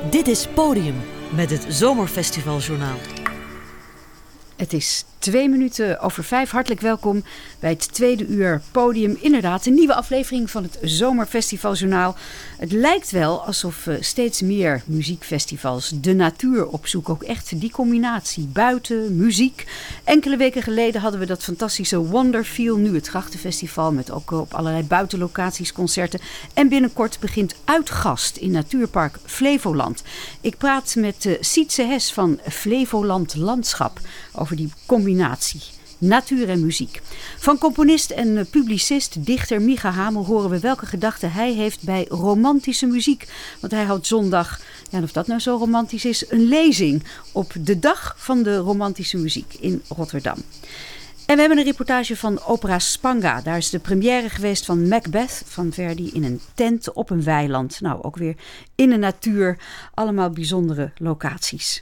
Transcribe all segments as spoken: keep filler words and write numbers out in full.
Dit is Podium met het Zomerfestivaljournaal. Het is twee minuten over vijf. Hartelijk welkom bij het tweede uur Podium. Inderdaad, een nieuwe aflevering van het Zomerfestivaljournaal. Het lijkt wel alsof uh, steeds meer muziekfestivals de natuur opzoeken. Ook echt die combinatie buiten, muziek. Enkele weken geleden hadden we dat fantastische Wonderfeel. Nu het Grachtenfestival met ook op allerlei buitenlocaties concerten. En binnenkort begint Uitgast in Natuurpark Flevoland. Ik praat met uh, Sietse Hes van Flevoland Landschap over die combinatie. Natuur en muziek. Van componist en publicist, dichter Micha Hamel horen we welke gedachten hij heeft bij romantische muziek. Want hij houdt zondag, ja, en of dat nou zo romantisch is, een lezing op de dag van de romantische muziek in Rotterdam. En we hebben een reportage van Opera Spanga. Daar is de première geweest van Macbeth van Verdi in een tent op een weiland. Nou, ook weer in de natuur. Allemaal bijzondere locaties.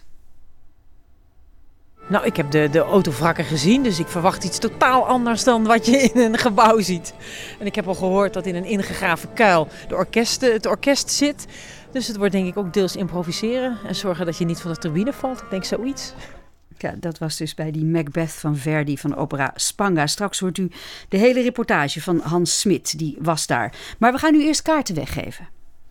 Nou, ik heb de, de autovrakken gezien, dus ik verwacht iets totaal anders dan wat je in een gebouw ziet. En ik heb al gehoord dat in een ingegraven kuil de orkest, het orkest zit. Dus het wordt denk ik ook deels improviseren en zorgen dat je niet van de tribune valt. Ik denk zoiets. Ja, dat was dus bij die Macbeth van Verdi van Opera Spanga. Straks hoort u de hele reportage van Hans Smit, die was daar. Maar we gaan nu eerst kaarten weggeven.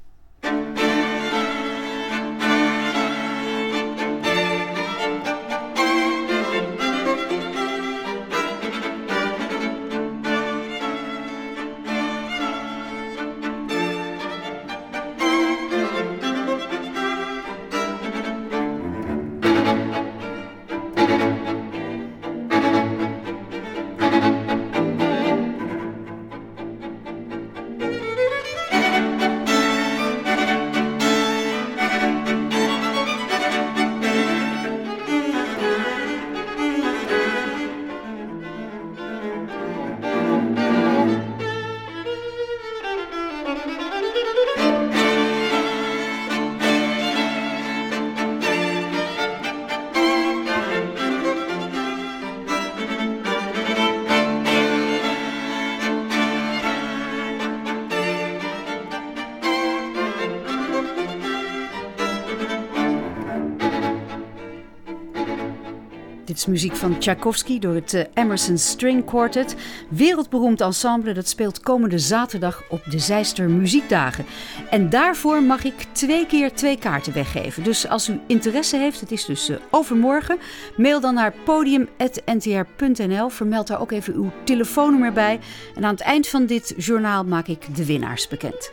Dit is muziek van Tchaikovsky door het uh, Emerson String Quartet. Wereldberoemd ensemble, dat speelt komende zaterdag op de Zeister Muziekdagen. En daarvoor mag ik twee keer twee kaarten weggeven. Dus als u interesse heeft, het is dus uh, overmorgen, mail dan naar podium punt n t r punt n l. Vermeld daar ook even uw telefoonnummer bij. En aan het eind van dit journaal maak ik de winnaars bekend.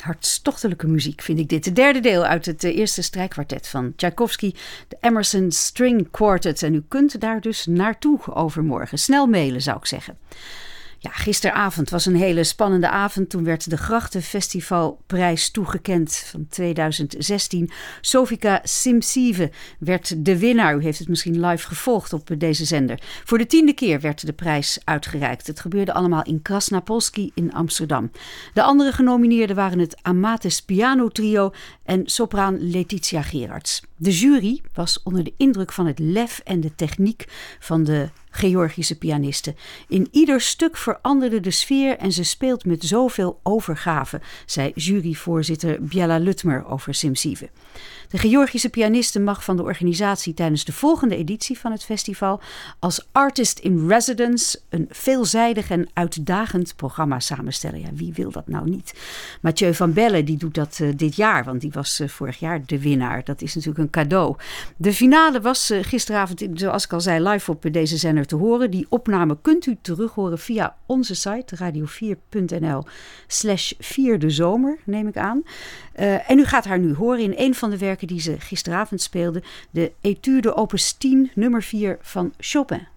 hartstochtelijke muziek vind ik dit. Het derde deel uit het uh, eerste strijkkwartet van Tchaikovsky, de Emerson String Quartet. En u kunt daar dus naartoe overmorgen. Snel mailen, zou ik zeggen. Ja, gisteravond was een hele spannende avond. Toen werd de Grachtenfestivalprijs toegekend van tweeduizend zestien. Sofika Simsive werd de winnaar. U heeft het misschien live gevolgd op deze zender. Voor de tiende keer werd de prijs uitgereikt. Het gebeurde allemaal in Krasnapolski in Amsterdam. De andere genomineerden waren het Amatis Piano Trio en sopraan Letitia Gerards. De jury was onder de indruk van het lef en de techniek van de Georgische pianiste. In ieder stuk veranderde de sfeer en ze speelt met zoveel overgave, zei juryvoorzitter Bjella Lutmer over Simsive. De Georgische pianiste mag van de organisatie tijdens de volgende editie van het festival als artist in residence een veelzijdig en uitdagend programma samenstellen. Ja, wie wil dat nou niet? Mathieu van Belle die doet dat uh, dit jaar, want die was uh, vorig jaar de winnaar. Dat is natuurlijk een cadeau. De finale was uh, gisteravond, zoals ik al zei, live op deze zender te horen. Die opname kunt u terug horen via onze site radio vier punt n l slash vierde zomer, neem ik aan. Uh, en u gaat haar nu horen in een van de werken die ze gisteravond speelde, de Etude opus tien, nummer vier van Chopin.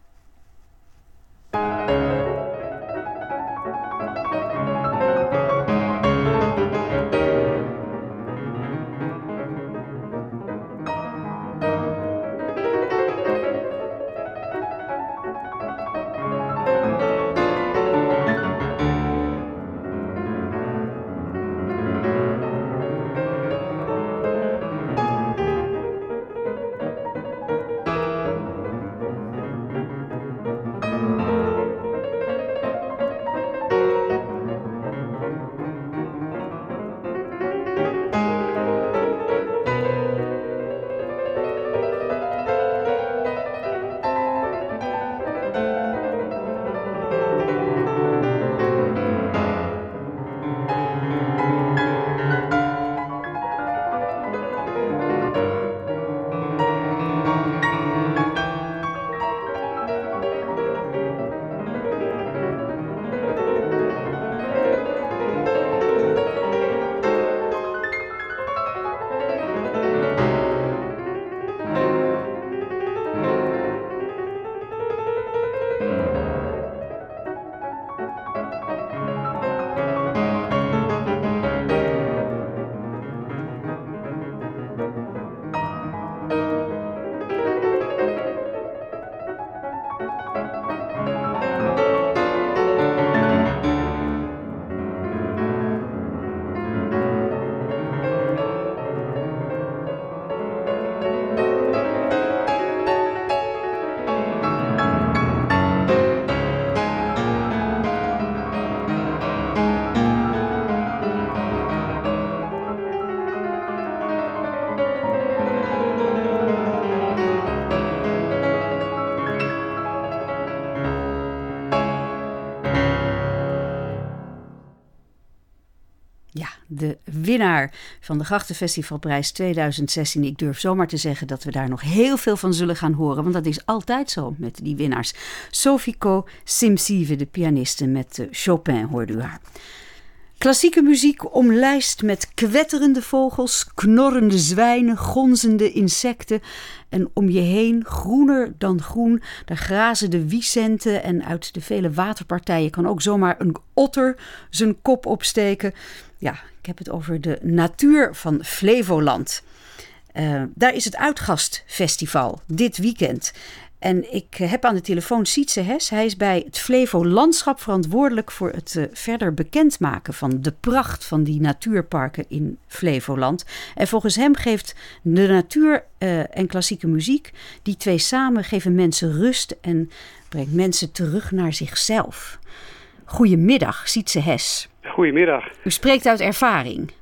De winnaar van de Grachtenfestivalprijs tweeduizend zestien. Ik durf zomaar te zeggen dat we daar nog heel veel van zullen gaan horen. Want dat is altijd zo met die winnaars. Sofiko Simsive, de pianiste met Chopin, hoorde u haar. Klassieke muziek omlijst met kwetterende vogels, knorrende zwijnen, gonzende insecten. En om je heen, groener dan groen, daar grazen de wiesenten. En uit de vele waterpartijen kan ook zomaar een otter zijn kop opsteken. Ja, ik heb het over de natuur van Flevoland. Uh, daar is het Uitgastfestival dit weekend. En ik heb aan de telefoon Sietse Hes. Hij is bij het Flevolandschap verantwoordelijk voor het uh, verder bekendmaken van de pracht van die natuurparken in Flevoland. En volgens hem geeft de natuur uh, en klassieke muziek, die twee samen geven mensen rust en brengt mensen terug naar zichzelf. Goedemiddag, Sietse Hes. Goedemiddag. U spreekt uit ervaring.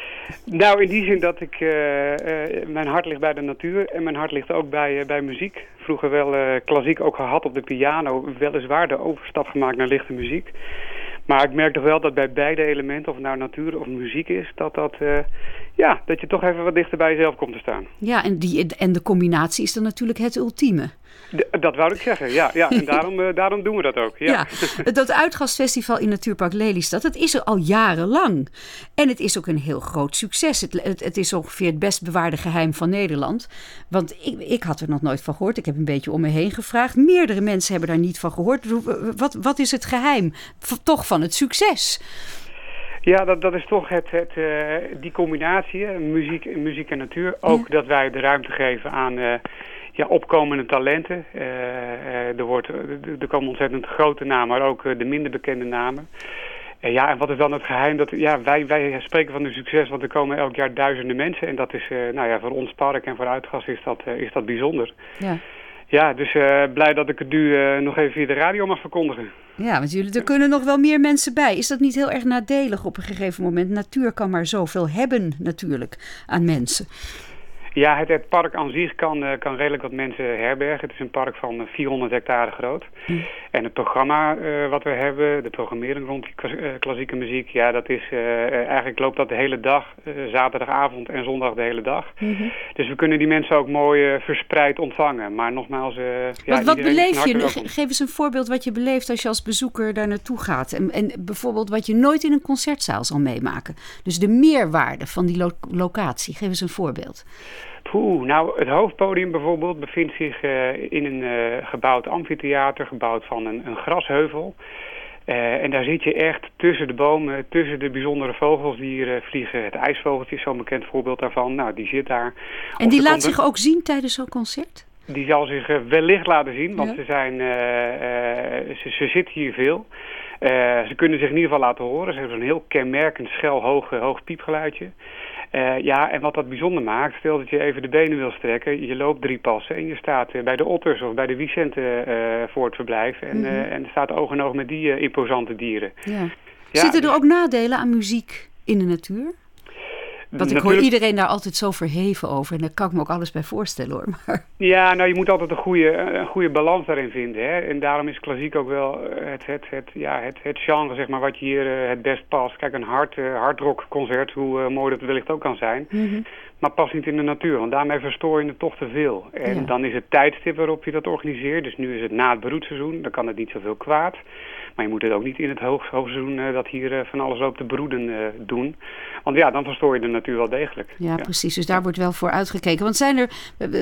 Nou, in die zin dat ik, uh, uh, mijn hart ligt bij de natuur en mijn hart ligt ook bij, uh, bij muziek. Vroeger wel uh, klassiek ook gehad op de piano, weliswaar de overstap gemaakt naar lichte muziek. Maar ik merk toch wel dat bij beide elementen, of het nou natuur of muziek is, dat dat uh, Ja, dat je toch even wat dichter bij jezelf komt te staan. Ja, en, die, en de combinatie is dan natuurlijk het ultieme. De, dat wou ik zeggen, ja. ja en daarom, uh, daarom doen we dat ook. Ja, ja dat Uitgastfestival in Natuurpark Lelystad, dat is er al jarenlang. En het is ook een heel groot succes. Het, het, het is ongeveer het best bewaarde geheim van Nederland. Want ik, ik had er nog nooit van gehoord. Ik heb een beetje om me heen gevraagd. Meerdere mensen hebben daar niet van gehoord. Wat, wat is het geheim? Toch van het succes? Ja, dat, dat is toch het, het, uh, die combinatie, hè, muziek, muziek en natuur. Ook ja. dat wij de ruimte geven aan uh, ja, opkomende talenten. Uh, uh, er, wordt, er komen ontzettend grote namen, maar ook uh, de minder bekende namen. Uh, ja, en wat is dan het geheim? Dat, ja, wij, wij spreken van een succes, want er komen elk jaar duizenden mensen. En dat is, uh, nou ja, voor ons park en voor Uitgast is dat, uh, is dat bijzonder. Ja. Ja, dus uh, blij dat ik het nu uh, nog even via de radio mag verkondigen. Ja, want jullie, er kunnen nog wel meer mensen bij. Is dat niet heel erg nadelig op een gegeven moment? Natuur kan maar zoveel hebben natuurlijk aan mensen. Ja, het, het park aan zich kan, uh, kan redelijk wat mensen herbergen. Het is een park van vierhonderd hectare groot. Mm. En het programma uh, wat we hebben, de programmering rond die uh, klassieke muziek, ja, dat is uh, eigenlijk loopt dat de hele dag, uh, zaterdagavond en zondag de hele dag. Mm-hmm. Dus we kunnen die mensen ook mooi uh, verspreid ontvangen. Maar nogmaals, uh, ja, wat, wat beleef je? Ge- geef eens een voorbeeld wat je beleeft als je als bezoeker daar naartoe gaat. En, en bijvoorbeeld wat je nooit in een concertzaal zal meemaken. Dus de meerwaarde van die lo- locatie. Geef eens een voorbeeld. Poeh, nou, het hoofdpodium bijvoorbeeld bevindt zich uh, in een uh, gebouwd amfitheater, gebouwd van een, een grasheuvel. Uh, en daar zit je echt tussen de bomen, tussen de bijzondere vogels die hier uh, vliegen. Het ijsvogeltje is zo'n bekend voorbeeld daarvan. Nou, die zit daar. En die laat zich ook zien tijdens zo'n concert? Die zal zich uh, wellicht laten zien, want ja. ze, zijn, uh, uh, ze, ze zit hier veel. Uh, ze kunnen zich in ieder geval laten horen. Ze hebben zo'n heel kenmerkend schel hoog, hoog piepgeluidje. Uh, ja, en wat dat bijzonder maakt, stel dat je even de benen wil strekken, je loopt drie passen en je staat uh, bij de otters of bij de wiesenten uh, voor het verblijf en, mm-hmm. uh, en er staat oog in oog met die uh, imposante dieren. Ja. Ja, Zitten er dus ook nadelen aan muziek in de natuur? Want ik Natuurlijk... hoor iedereen daar altijd zo verheven over. En daar kan ik me ook alles bij voorstellen hoor. Maar... Ja, nou je moet altijd een goede, een goede balans daarin vinden. Hè? En daarom is klassiek ook wel het, het, het, ja, het, het genre zeg maar, wat je hier uh, het best past. Kijk, een hard, uh, hardrock concert, hoe uh, mooi dat wellicht ook kan zijn. Mm-hmm. Maar past niet in de natuur, want daarmee verstoor je het toch te veel. En ja. dan is het tijdstip waarop je dat organiseert. Dus nu is het na het broedseizoen, dan kan het niet zoveel kwaad. Maar je moet het ook niet in het hoog, hoogseizoen uh, dat hier uh, van alles loopt te broeden uh, doen. Want ja, dan verstoor je de natuur wel degelijk. Ja, ja, precies. Dus daar wordt wel voor uitgekeken. Want zijn er,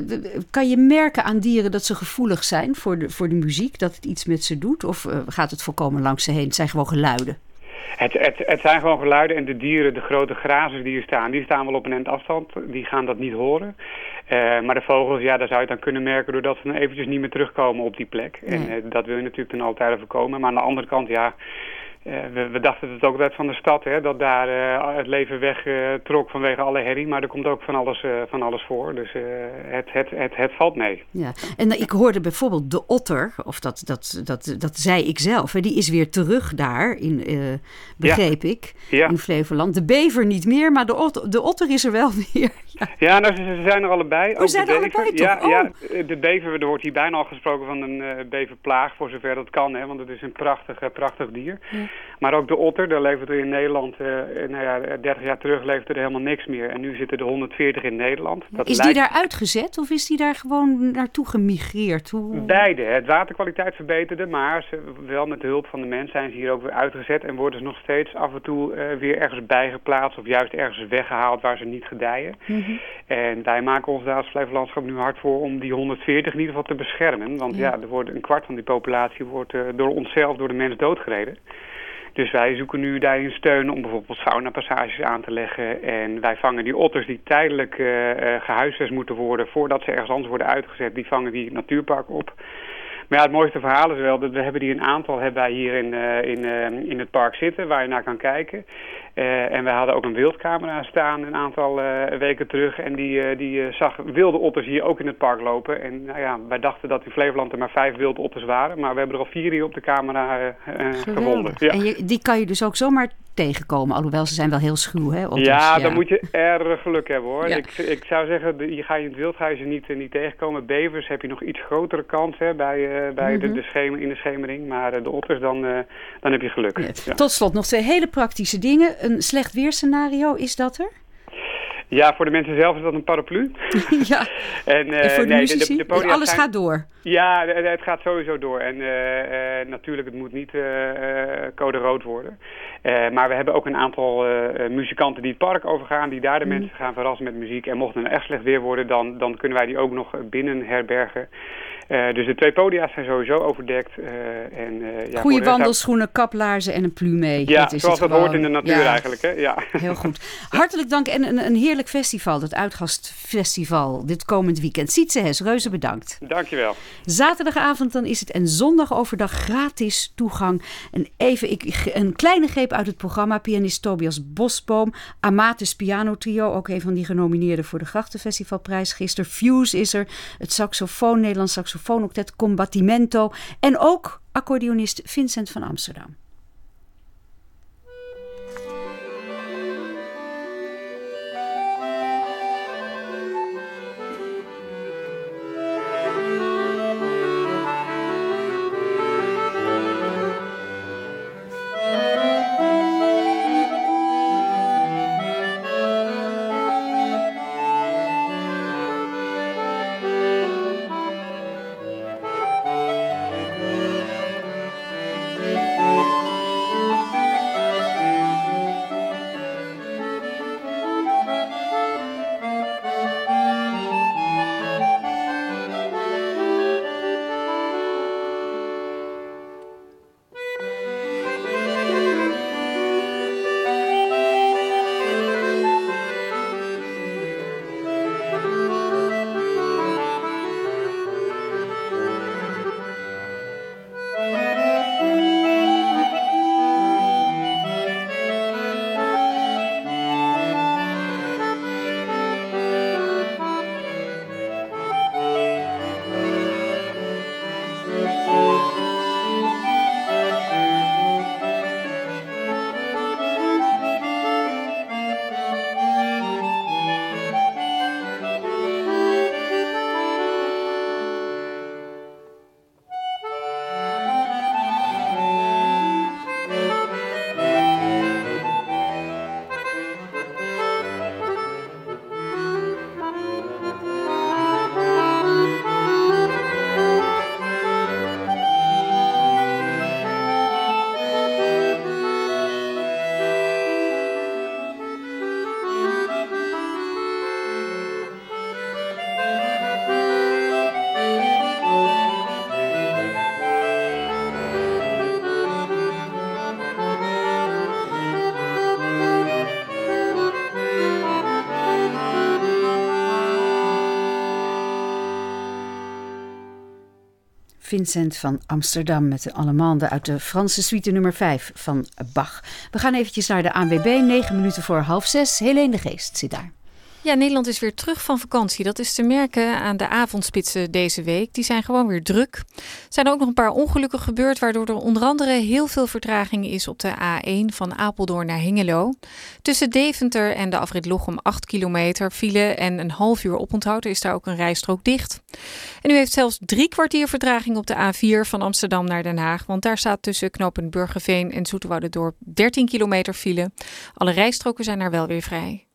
kan je merken aan dieren dat ze gevoelig zijn voor de, voor de muziek? Dat het iets met ze doet? Of uh, gaat het volkomen langs ze heen? Het zijn gewoon geluiden. Het, het, het zijn gewoon geluiden en de dieren, de grote grazers die hier staan, die staan wel op een end afstand. Die gaan dat niet horen. Uh, maar de vogels, ja, daar zou je het aan kunnen merken doordat ze dan eventjes niet meer terugkomen op die plek. Nee. En uh, dat wil je natuurlijk ten alle tijde voorkomen. Maar aan de andere kant, ja, uh, we, we dachten het ook altijd van de stad, hè, dat daar uh, het leven weg uh, trok vanwege alle herrie. Maar er komt ook van alles, uh, van alles voor. Dus uh, het, het, het, het valt mee. Ja. En uh, ik hoorde bijvoorbeeld de otter, of dat, dat, dat, dat zei ik zelf, hè, die is weer terug daar, in, uh, begreep ja. ik, ja. in Flevoland. De bever niet meer, maar de otter, de otter is er wel weer. Ja, ja nou, ze, ze zijn er allebei. We zijn er allebei toch? Ja, oh. ja, de bever, er wordt hier bijna al gesproken van een uh, beverplaag, voor zover dat kan, hè, want het is een prachtig, uh, prachtig dier. Ja. Maar ook de otter, daar levert er in Nederland, uh, nou ja, dertig jaar terug leefde er helemaal niks meer. En nu zitten er honderdveertig in Nederland. Dat is lijkt... die daar uitgezet of is die daar gewoon naartoe gemigreerd? Hoe... Beide. Het waterkwaliteit verbeterde, maar ze, wel met de hulp van de mens zijn ze hier ook weer uitgezet en worden ze nog steeds af en toe uh, weer ergens bijgeplaatst of juist ergens weggehaald waar ze niet gedijen. Mm-hmm. En wij maken ons daar als Flevolandschap nu hard voor om die honderdveertig in ieder geval te beschermen. Want ja, ja er wordt een kwart van die populatie wordt uh, door onszelf, door de mens doodgereden. Dus wij zoeken nu daarin steun om bijvoorbeeld faunapassages aan te leggen. En wij vangen die otters die tijdelijk uh, uh, gehuisvest moeten worden voordat ze ergens anders worden uitgezet. Die vangen die in het natuurpark op. Maar ja, het mooiste verhaal is wel dat we hebben die een aantal hebben wij hier in, uh, in, uh, in het park zitten waar je naar kan kijken. Uh, en we hadden ook een wildcamera staan een aantal uh, weken terug. En die, uh, die uh, zag wilde otters hier ook in het park lopen. En nou ja, wij dachten dat in Flevoland er maar vijf wilde otters waren. Maar we hebben er al vier hier op de camera uh, uh, gevonden. Ja. En je, die kan je dus ook zomaar tegenkomen. Alhoewel, ze zijn wel heel schuw, hè? Otters, ja, ja, dan moet je erg geluk hebben, hoor. Ja. Ik, ik zou zeggen, je ga je in het wild ga je ze niet, uh, niet tegenkomen. Bevers heb je nog iets grotere kans hè, bij, uh, bij mm-hmm. de, de schemer, in de schemering. Maar uh, de otters, dan, uh, dan heb je geluk. Ja. Ja. Tot slot nog twee hele praktische dingen. Een slecht weerscenario, is dat er? Ja, voor de mensen zelf is dat een paraplu. Ja, en, uh, en voor de nee, muzici, de, de, de podia's alles zijn... gaat door. Ja, het gaat sowieso door. En uh, uh, natuurlijk, het moet niet uh, uh, code rood worden. Uh, maar we hebben ook een aantal uh, muzikanten die het park overgaan, die daar de mm. mensen gaan verrassen met muziek. En mocht het nou echt slecht weer worden, dan, dan kunnen wij die ook nog binnen herbergen. Uh, dus de twee podia's zijn sowieso overdekt. Uh, en, uh, ja, Goede wandelschoenen, kaplaarzen en een plume. Ja, dat is zoals het dat gewoon. hoort in de natuur ja. eigenlijk. Hè? Ja. Heel goed. Hartelijk dank en een, een heerlijk festival, het Uitgastfestival, dit komend weekend. Sietse Hes, reuze bedankt. Dankjewel. Zaterdagavond dan is het en zondag overdag gratis toegang. En even ik, een kleine greep uit het programma. Pianist Tobias Bosboom, Amatus Piano Trio, ook een van die genomineerden voor de Grachtenfestivalprijs gisteren. Fuse is er, het saxofoon, Nederlands saxofoonoctet, Combattimento en ook accordeonist Vincent van Amsterdam. Vincent van Amsterdam met de Allemande uit de Franse suite nummer vijf van Bach. We gaan eventjes naar de A N W B, negen minuten voor half zes. Helene de Geest zit daar. Ja, Nederland is weer terug van vakantie. Dat is te merken aan de avondspitsen deze week. Die zijn gewoon weer druk. Er zijn ook nog een paar ongelukken gebeurd, waardoor er onder andere heel veel vertraging is op de A één van Apeldoorn naar Hengelo. Tussen Deventer en de afrit Lochem acht kilometer file en een half uur oponthoud. Er is daar ook een rijstrook dicht. En u heeft zelfs drie kwartier vertraging op de A vier van Amsterdam naar Den Haag. Want daar staat tussen knooppunt Burgerveen en Zoeterwoudendorp dertien kilometer file. Alle rijstroken zijn daar wel weer vrij.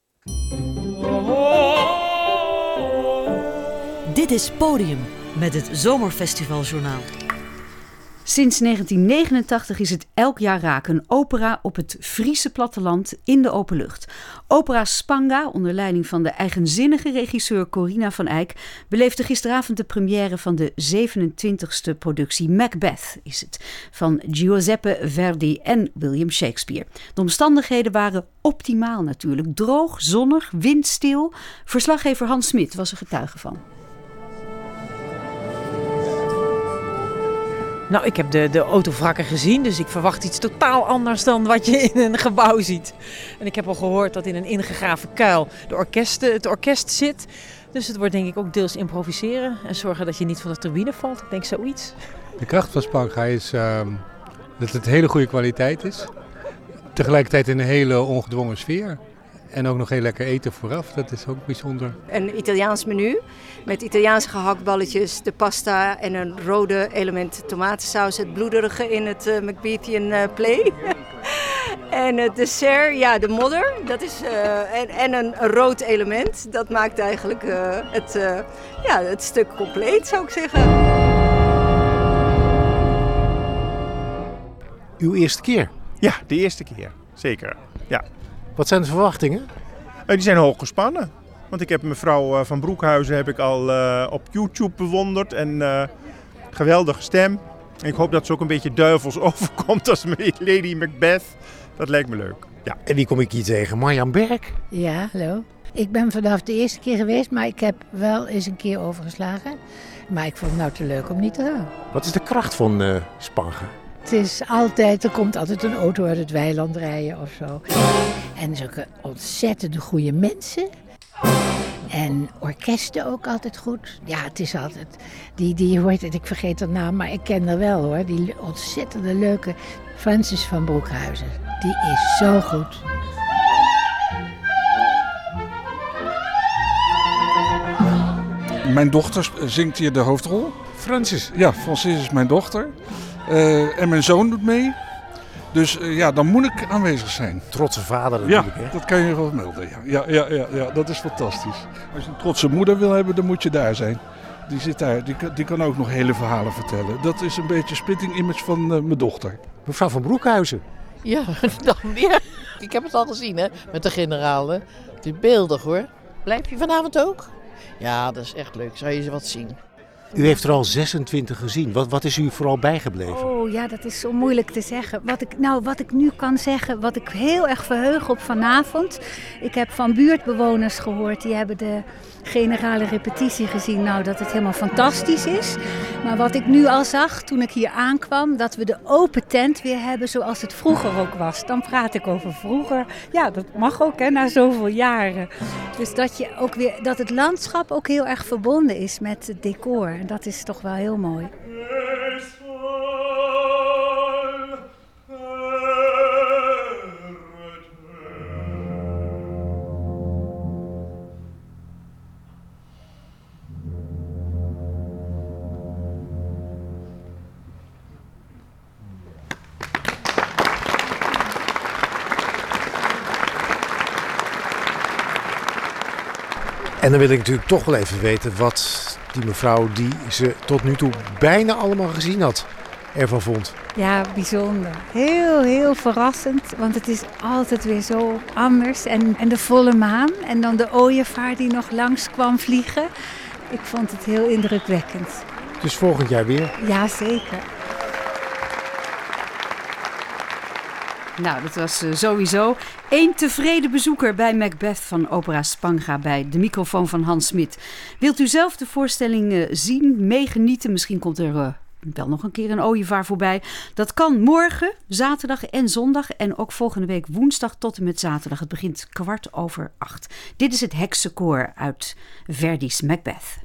Dit is Podium met het Zomerfestivaljournaal. Sinds negentien negenentachtig is het elk jaar raak een opera op het Friese platteland in de open lucht. Opera Spanga, onder leiding van de eigenzinnige regisseur Corina van Eyck, beleefde gisteravond de première van de zevenentwintigste productie Macbeth, is het, van Giuseppe Verdi en William Shakespeare. De omstandigheden waren optimaal natuurlijk. Droog, zonnig, windstil. Verslaggever Hans Smit was er getuige van. Nou, ik heb de, de autovrakken gezien, dus ik verwacht iets totaal anders dan wat je in een gebouw ziet. En ik heb al gehoord dat in een ingegraven kuil de orkesten, het orkest zit. Dus het wordt denk ik ook deels improviseren en zorgen dat je niet van de tribune valt. Ik denk zoiets. De kracht van Spanga is uh, dat het hele goede kwaliteit is. Tegelijkertijd in een hele ongedwongen sfeer. En ook nog heel lekker eten vooraf, dat is ook bijzonder. Een Italiaans menu met Italiaanse gehaktballetjes, de pasta en een rode element tomatensaus. Het bloederige in het uh, Macbethian uh, play. En het dessert, ja, de modder. Dat is, uh, en, en een, een rood element. Dat maakt eigenlijk uh, het, uh, ja, het stuk compleet, zou ik zeggen. Uw eerste keer? Ja, de eerste keer. Zeker, ja. Wat zijn de verwachtingen? Uh, die zijn hoog gespannen. Want ik heb mevrouw uh, van Broekhuizen heb ik al uh, op YouTube bewonderd. En uh, geweldige stem. En ik hoop dat ze ook een beetje duivels overkomt als Lady Macbeth. Dat lijkt me leuk. Ja. En wie kom ik hier tegen? Marjan Berg? Ja, hallo. Ik ben vanaf de eerste keer geweest, maar ik heb wel eens een keer overgeslagen. Maar ik vond het nou te leuk om niet te gaan. Wat is de kracht van uh, Spanga? Het is altijd, er komt altijd een auto uit het weiland rijden of zo. En zulke ontzettend goede mensen. En orkesten ook altijd goed. Ja, het is altijd, die, die hoort het, ik vergeet haar naam, maar ik ken haar wel hoor. Die ontzettende leuke Francis van Broekhuizen. Die is zo goed. Mijn dochter zingt hier de hoofdrol. Francis? Ja, Francis is mijn dochter. Uh, en mijn zoon doet mee. Dus uh, ja, dan moet ik aanwezig zijn. Trotse vader natuurlijk, ja, hè? Dat kan je wel melden. Ja. Ja, ja, ja, ja, dat is fantastisch. Als je een trotse moeder wil hebben, dan moet je daar zijn. Die zit daar, die, die kan ook nog hele verhalen vertellen. Dat is een beetje spitting image van uh, mijn dochter. Mevrouw van Broekhuizen. Ja, dan weer. Ik heb het al gezien, hè, met de generaal. Hè. Het is beeldig, hoor. Blijf je vanavond ook? Ja, dat is echt leuk. Zou je eens wat zien? U heeft er al zesentwintig gezien. Wat, wat is u vooral bijgebleven? Oh ja, dat is zo moeilijk te zeggen. Wat ik, nou, wat ik nu kan zeggen, wat ik heel erg verheug op vanavond. Ik heb van buurtbewoners gehoord, die hebben de generale repetitie gezien. Nou, dat het helemaal fantastisch is. Maar wat ik nu al zag toen ik hier aankwam, dat we de open tent weer hebben zoals het vroeger ook was. Dan praat ik over vroeger. Ja, dat mag ook, hè, na zoveel jaren. Dus dat, je ook weer, dat het landschap ook heel erg verbonden is met het decor. En dat is toch wel heel mooi. En dan wil ik natuurlijk toch wel even weten wat die mevrouw die ze tot nu toe bijna allemaal gezien had ervan vond. Ja, bijzonder. Heel, heel verrassend, want het is altijd weer zo anders. En, en de volle maan en dan de ooievaar die nog langs kwam vliegen. Ik vond het heel indrukwekkend. Dus volgend jaar weer? Ja, zeker. Nou, dat was uh, sowieso één tevreden bezoeker bij Macbeth van Opera Spanga bij de microfoon van Hans Smit. Wilt u zelf de voorstelling uh, zien, meegenieten? Misschien komt er uh, wel nog een keer een ooievaar voorbij. Dat kan morgen, zaterdag en zondag en ook volgende week woensdag tot en met zaterdag. Het begint kwart over acht. Dit is het heksenkoor uit Verdi's Macbeth.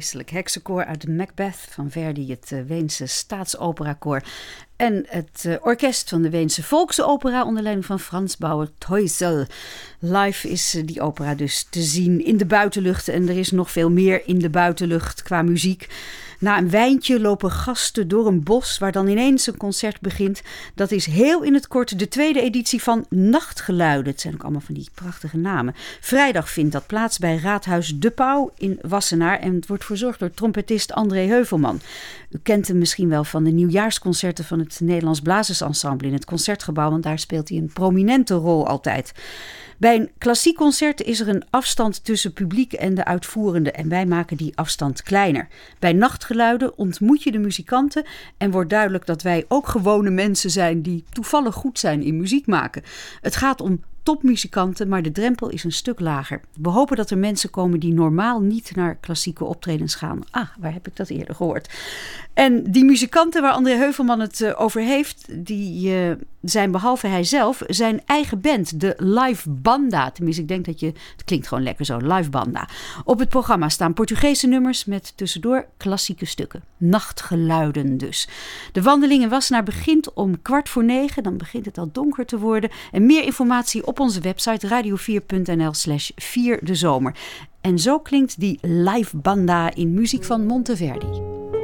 Vreselijk heksenkoor uit Macbeth van Verdi, het uh, Weense Staatsoperakoor. En het uh, orkest van de Weense Volksopera onder leiding van Frans Bauer Teusel. Live is uh, die opera dus te zien in de buitenlucht. En er is nog veel meer in de buitenlucht qua muziek. Na een wijntje lopen gasten door een bos waar dan ineens een concert begint. Dat is heel in het kort de tweede editie van Nachtgeluiden. Het zijn ook allemaal van die prachtige namen. Vrijdag vindt dat plaats bij Raadhuis De Pauw in Wassenaar. En het wordt verzorgd door trompetist André Heuvelman. U kent hem misschien wel van de nieuwjaarsconcerten van het Nederlands Blazersensemble in het Concertgebouw. Want daar speelt hij een prominente rol altijd. Bij een klassiek concert is er een afstand tussen publiek en de uitvoerende en wij maken die afstand kleiner. Bij Nachtgeluiden ontmoet je de muzikanten en wordt duidelijk dat wij ook gewone mensen zijn die toevallig goed zijn in muziek maken. Het gaat om topmuzikanten, maar de drempel is een stuk lager. We hopen dat er mensen komen die normaal niet naar klassieke optredens gaan. Ah, waar heb ik dat eerder gehoord? En die muzikanten waar André Heuvelman het uh, over heeft, die uh, zijn behalve hij zelf zijn eigen band, de Live Banda. Tenminste, ik denk dat je, het klinkt gewoon lekker zo, Live Banda. Op het programma staan Portugese nummers met tussendoor klassieke stukken. Nachtgeluiden dus. De wandeling in Wassenaar begint om kwart voor negen. Dan begint het al donker te worden. En meer informatie op onze website radio vier punt n l slash vier de zomer. En zo klinkt die Live Banda in muziek van Monteverdi.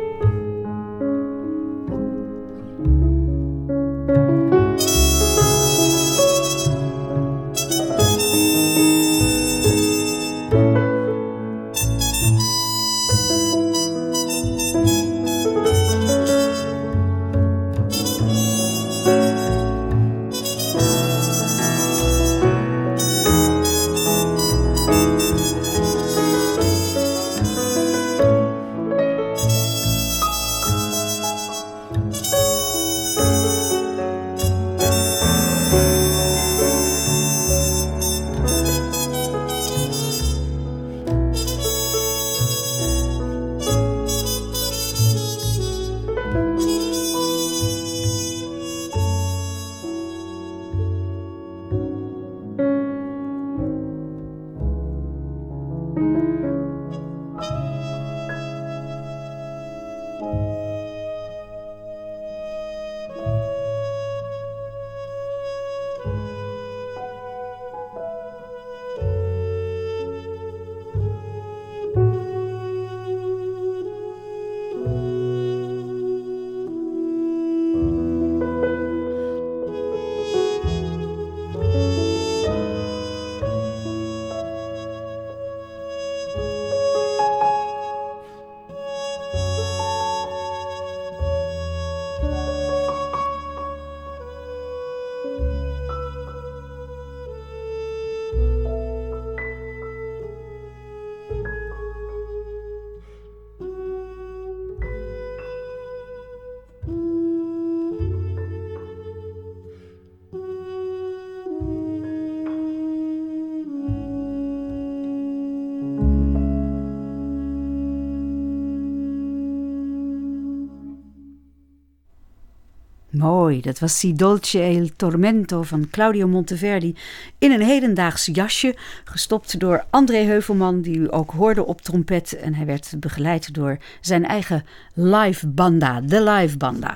Mooi, dat was Si dolce e il tormento van Claudio Monteverdi in een hedendaags jasje, gestopt door André Heuvelman, die u ook hoorde op trompet. En hij werd begeleid door zijn eigen live banda, de live banda.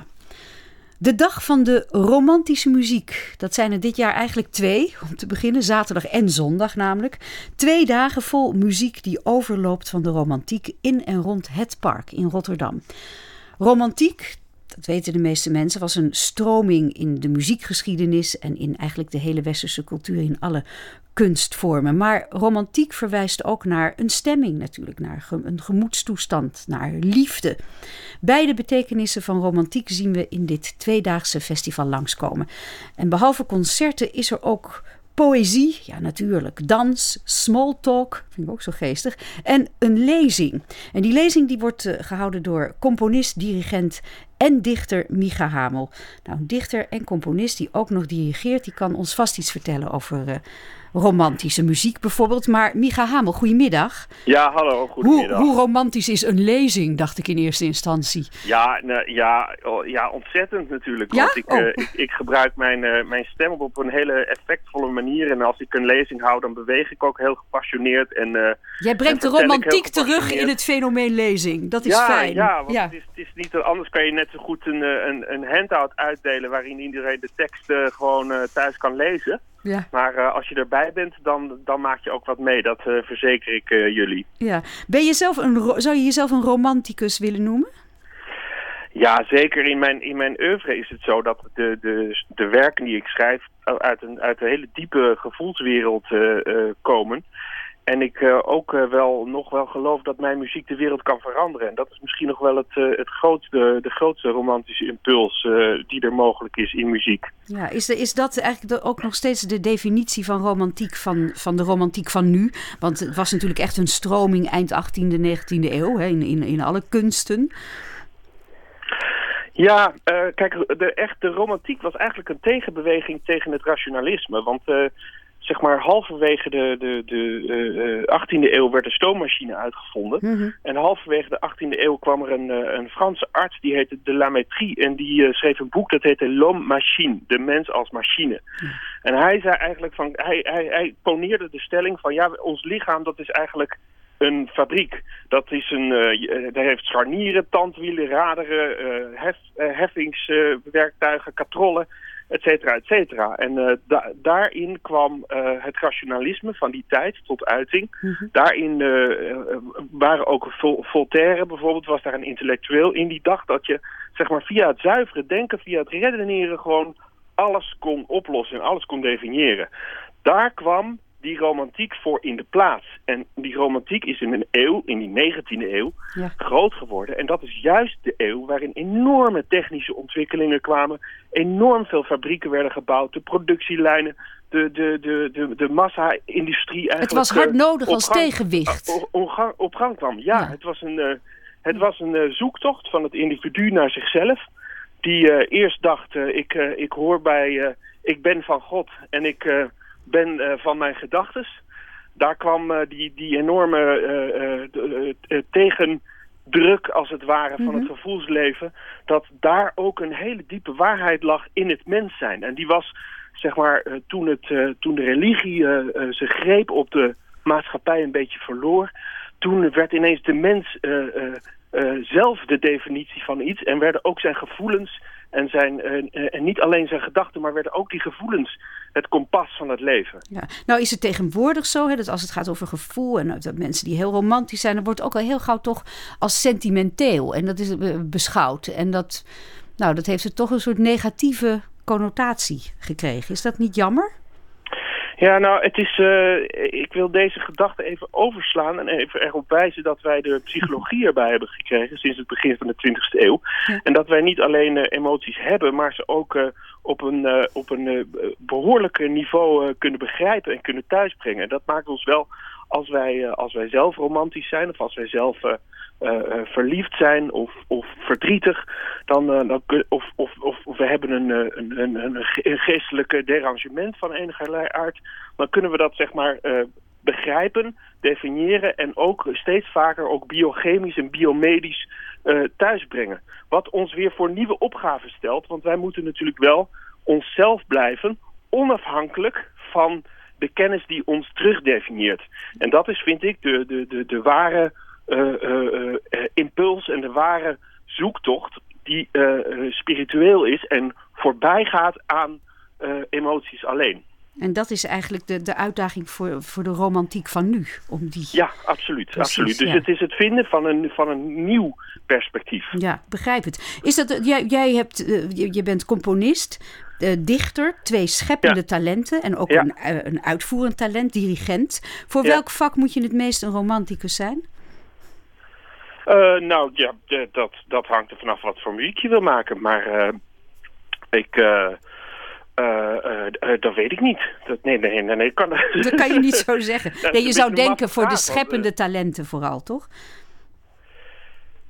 De dag van de romantische muziek. Dat zijn er dit jaar eigenlijk twee, om te beginnen, zaterdag en zondag namelijk. Twee dagen vol muziek die overloopt van de romantiek in en rond het park in Rotterdam. Romantiek, dat weten de meeste mensen, was een stroming in de muziekgeschiedenis en in eigenlijk de hele westerse cultuur in alle kunstvormen. Maar romantiek verwijst ook naar een stemming natuurlijk, naar een gemoedstoestand, naar liefde. Beide betekenissen van romantiek zien we in dit tweedaagse festival langskomen. En behalve concerten is er ook poëzie, ja natuurlijk, dans, small talk, vind ik ook zo geestig, en een lezing. En die lezing die wordt uh, gehouden door componist, dirigent en dichter Micha Hamel. Nou, een dichter en componist die ook nog dirigeert, die kan ons vast iets vertellen over uh, romantische muziek bijvoorbeeld. Maar Micha Hamel, goedemiddag. Ja, hallo, goedemiddag. Hoe, hoe romantisch is een lezing, dacht ik in eerste instantie? Ja, nou, ja, oh, ja ontzettend natuurlijk. Ja? Want ik, Oh. uh, ik, ik gebruik mijn, uh, mijn stem op, op een hele effectvolle manier. En als ik een lezing hou, dan beweeg ik ook heel gepassioneerd. En, uh, Jij brengt de en vertel ik romantiek heel terug gepassioneerd. in het fenomeen lezing. Dat is ja, fijn. Ja, want Het, is, het is niet... Anders kan je net zo goed een, uh, een, een handout uitdelen waarin iedereen de tekst uh, gewoon uh, thuis kan lezen. Ja. Maar uh, als je erbij bent, dan, dan maak je ook wat mee. Dat uh, verzeker ik uh, jullie. Ja. Ben je zelf een, ro- zou je jezelf een romanticus willen noemen? Ja, zeker in mijn, in mijn oeuvre is het zo dat de, de, de werken die ik schrijf uit een, uit een hele diepe gevoelswereld uh, uh, komen. En ik uh, ook uh, wel nog wel geloof dat mijn muziek de wereld kan veranderen. En dat is misschien nog wel het, uh, het grootste, de grootste romantische impuls uh, die er mogelijk is in muziek. Ja, is, de, is dat eigenlijk de, ook nog steeds de definitie van romantiek van, van de romantiek van nu? Want het was natuurlijk echt een stroming eind achttiende, negentiende eeuw, hè, in, in, in alle kunsten. Ja, uh, kijk, de echte romantiek was eigenlijk een tegenbeweging tegen het rationalisme. Want uh, zeg maar halverwege de, de, de uh, achttiende eeuw werd de stoommachine uitgevonden. Mm-hmm. En halverwege de achttiende eeuw kwam er een, uh, een Franse arts, die heette de Lamétrie. En die uh, schreef een boek dat heette L'homme machine, de mens als machine. Mm. En hij zei eigenlijk van, hij, hij, hij poneerde de stelling van, ja, ons lichaam dat is eigenlijk een fabriek. Dat is een, uh, daar heeft scharnieren, tandwielen, raderen, uh, hef, uh, heffingswerktuigen, uh, katrollen, et cetera, et cetera. En uh, da- daarin kwam uh, het rationalisme van die tijd tot uiting. Mm-hmm. Daarin uh, uh, waren ook Vol- Voltaire bijvoorbeeld, was daar een intellectueel in die dacht dat je zeg maar via het zuivere denken, via het redeneren gewoon alles kon oplossen en alles kon definiëren. Daar kwam die romantiek voor in de plaats. En die romantiek is in een eeuw, in die negentiende eeuw, ja. groot geworden. En dat is juist de eeuw waarin enorme technische ontwikkelingen kwamen. Enorm veel fabrieken werden gebouwd. De productielijnen, de, de, de, de, de massa-industrie eigenlijk... Het was hard nodig als gang, tegenwicht. Op, op, gang, op gang kwam. Ja, ja. het was een, uh, het was een uh, zoektocht van het individu naar zichzelf. Die uh, eerst dacht, uh, ik, uh, ik hoor bij... Uh, ik ben van God en ik... Uh, ben uh, van mijn gedachtes. Daar kwam uh, die, die enorme uh, uh, uh, tegendruk, als het ware, van mm-hmm. het gevoelsleven, dat daar ook een hele diepe waarheid lag in het mens zijn. En die was, zeg maar, uh, toen, het, uh, toen de religie uh, uh, zijn greep op de maatschappij een beetje verloor, toen werd ineens de mens uh, uh, uh, zelf de definitie van iets en werden ook zijn gevoelens en, zijn, uh, uh, en niet alleen zijn gedachten, maar werden ook die gevoelens het kompas van het leven. Ja. Nou is het tegenwoordig zo, hè, dat als het gaat over gevoel en dat mensen die heel romantisch zijn, dan wordt ook al heel gauw toch als sentimenteel en dat is beschouwd. En dat, nou, dat heeft het toch een soort negatieve connotatie gekregen. Is dat niet jammer? Ja, nou, het is, uh, ik wil deze gedachte even overslaan en even erop wijzen dat wij de psychologie erbij hebben gekregen sinds het begin van de twintigste eeuw. Ja. En dat wij niet alleen uh, emoties hebben, maar ze ook uh, op een, uh, op een uh, behoorlijke niveau uh, kunnen begrijpen en kunnen thuisbrengen. En dat maakt ons wel, als wij, uh, als wij zelf romantisch zijn of als wij zelf uh, uh, uh, verliefd zijn of, of verdrietig, dan, uh, dan of, of, of, of we hebben een, een, een, een, een geestelijke derangement van enige aard, dan kunnen we dat zeg maar uh, begrijpen, definiëren en ook steeds vaker ook biochemisch en biomedisch uh, thuisbrengen. Wat ons weer voor nieuwe opgaven stelt, want wij moeten natuurlijk wel onszelf blijven, onafhankelijk van de kennis die ons terugdefinieert. En dat is, vind ik, de, de, de, de ware uh, uh, uh, impuls en de ware zoektocht die uh, uh, spiritueel is en voorbij gaat aan uh, emoties alleen. En dat is eigenlijk de, de uitdaging voor, voor de romantiek van nu. Om die... Ja, absoluut. Precies, absoluut. Dus ja. het is het vinden van een, van een nieuw perspectief. Ja, begrijp het. Is dat, jij, jij hebt, uh, je, je bent componist, uh, dichter, twee scheppende ja. talenten en ook ja. een, uh, een uitvoerend talent, dirigent. Voor ja. welk vak moet je het meest een romanticus zijn? Uh, nou ja, d- dat, dat hangt er vanaf wat voor muziek je wil maken. Maar uh, ik... Uh, Uh, uh, uh, dat weet ik niet. Dat, nee, nee, nee, nee. Kan, dat kan je niet zo zeggen. Nee, je zou denken voor vraag, de scheppende want, uh, talenten vooral, toch?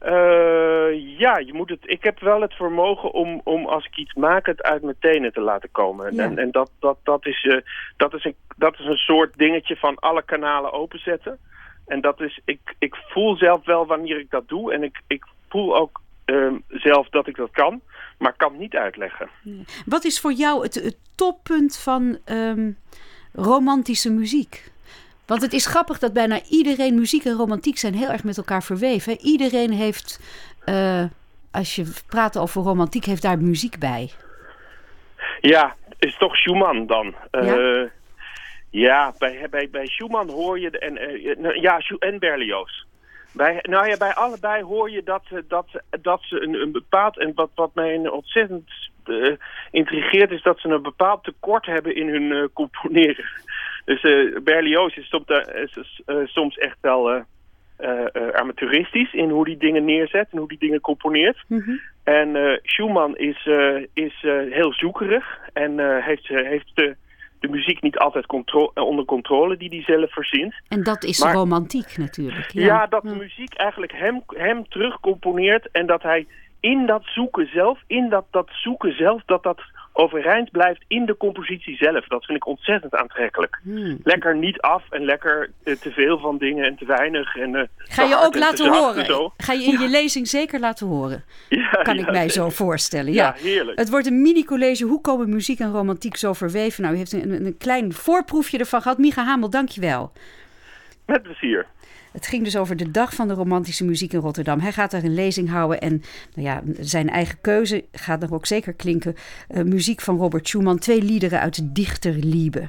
Uh, ja, je moet het, ik heb wel het vermogen om, om als ik iets maak het uit mijn tenen te laten komen. Ja. En, en dat, dat, dat, is, uh, dat, is een, dat is een soort dingetje van alle kanalen openzetten. En dat is, ik, ik voel zelf wel wanneer ik dat doe. En ik, ik voel ook uh, zelf dat ik dat kan, maar kan het niet uitleggen. Wat is voor jou het, het toppunt van um, romantische muziek? Want het is grappig dat bijna iedereen, muziek en romantiek zijn heel erg met elkaar verweven. Hè? Iedereen heeft, uh, als je praat over romantiek, heeft daar muziek bij. Ja, is toch Schumann dan. Ja, uh, ja bij, bij, bij Schumann hoor je, de, en, uh, ja, en Berlioz. Bij, nou ja, bij allebei hoor je dat, dat, dat ze een, een bepaald, en wat, wat mij ontzettend uh, intrigeert, is dat ze een bepaald tekort hebben in hun uh, componeren. Dus uh, Berlioz is soms, uh, is, uh, soms echt wel uh, uh, uh, amateuristisch in hoe die dingen neerzet en hoe die dingen componeert. Mm-hmm. En uh, Schumann is, uh, is uh, heel zoekerig en uh, heeft, uh, heeft de, de muziek niet altijd contro- onder controle die hij zelf verzint. En dat is maar, romantiek natuurlijk. Ja, ja dat de muziek eigenlijk hem, hem terugcomponeert en dat hij in dat zoeken zelf, in dat, dat zoeken zelf, dat dat overeind blijft in de compositie zelf. Dat vind ik ontzettend aantrekkelijk. Hmm. Lekker niet af en lekker uh, te veel van dingen en te weinig. En, uh, Ga je ook laten horen? Zo. Ga je in je lezing zeker laten horen? Ja, kan ja, ik mij zeker. zo voorstellen. Ja, Ja, heerlijk. Het wordt een mini-college. Hoe komen muziek en romantiek zo verweven? Nou, u heeft een, een, een klein voorproefje ervan gehad. Micha Hamel, dank je wel. Met plezier. Het ging dus over de Dag van de Romantische Muziek in Rotterdam. Hij gaat daar een lezing houden en nou ja, zijn eigen keuze gaat er ook zeker klinken. Uh, muziek van Robert Schumann, twee liederen uit de Dichterliebe.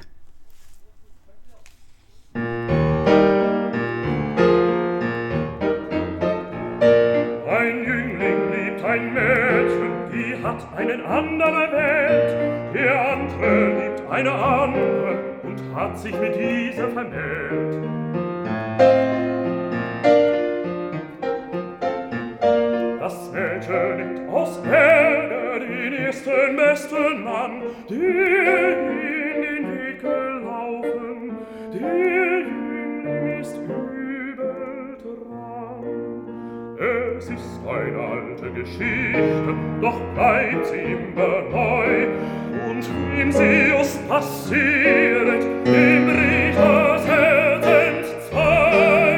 Ein Jüngling liebt ein Mädchen, die hat einen andere Welt. Der andere liebt eine andere und hat sich mit dieser vermählt. Das Mädchen nimmt aus Erde den ersten besten Mann, der in den Weg gelaufen, der Jüngling ist übel dran. Es ist eine alte Geschichte, doch bleibt sie immer neu. Und wem sie just passiert, dem bricht das Herz entzwei.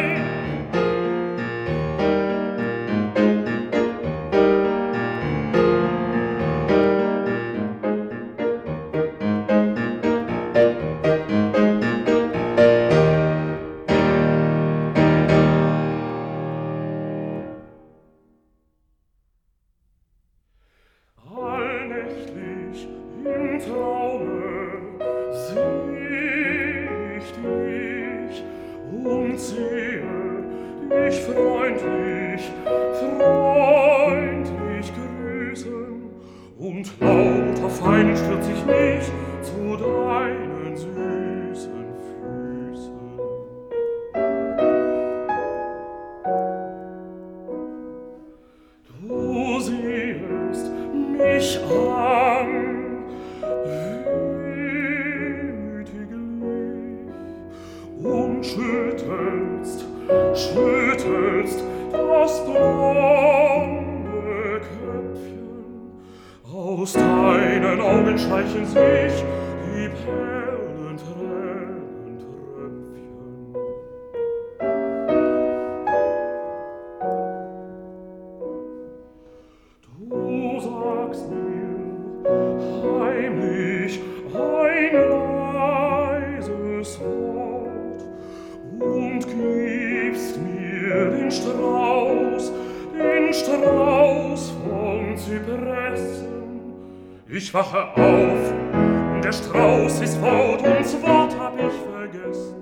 Ich wache auf, und der Strauß ist fort, und das Wort hab ich vergessen.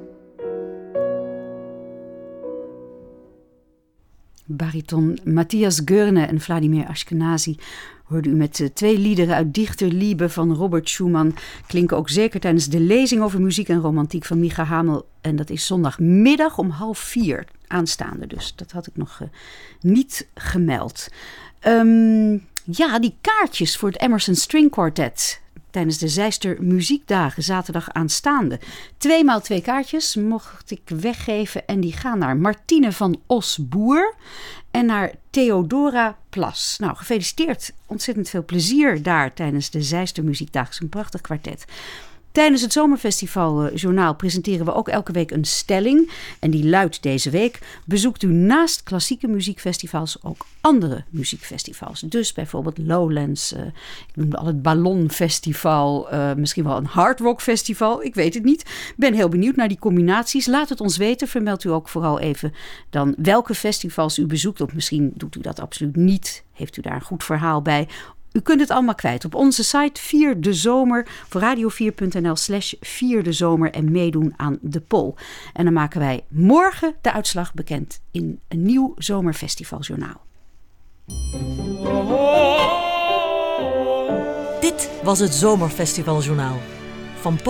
Bariton Matthias Görne en Vladimir Ashkenazi hoorde u met uh, twee liederen uit Dichterliebe van Robert Schumann. Klinken ook zeker tijdens de lezing over muziek en romantiek van Micha Hamel. En dat is zondagmiddag om half vier aanstaande. Dus dat had ik nog uh, niet gemeld. Um, ja, die kaartjes voor het Emerson String Quartet. tijdens de Zeister Muziekdagen, zaterdag aanstaande. Tweemaal twee kaartjes mocht ik weggeven en die gaan naar Martine van Os-Boer en naar Theodora Plas. Nou, gefeliciteerd. Ontzettend veel plezier daar tijdens de Zeister Muziekdagen. Het is een prachtig kwartet. Tijdens het Zomerfestival Journaal presenteren we ook elke week een stelling. En die luidt deze week: bezoekt u naast klassieke muziekfestivals ook andere muziekfestivals? Dus bijvoorbeeld Lowlands, uh, ik noemde al het Ballonfestival, uh, misschien wel een Hard Rock Festival, ik weet het niet. Ik ben heel benieuwd naar die combinaties. Laat het ons weten. Vermeld u ook vooral even dan welke festivals u bezoekt. Of misschien doet u dat absoluut niet. Heeft u daar een goed verhaal bij? U kunt het allemaal kwijt op onze site Vier de Zomer voor radio vier punt n l slash Vier de Zomer en meedoen aan de poll. En dan maken wij morgen de uitslag bekend in een nieuw Zomerfestivaljournaal. Dit was het Zomerfestivaljournaal van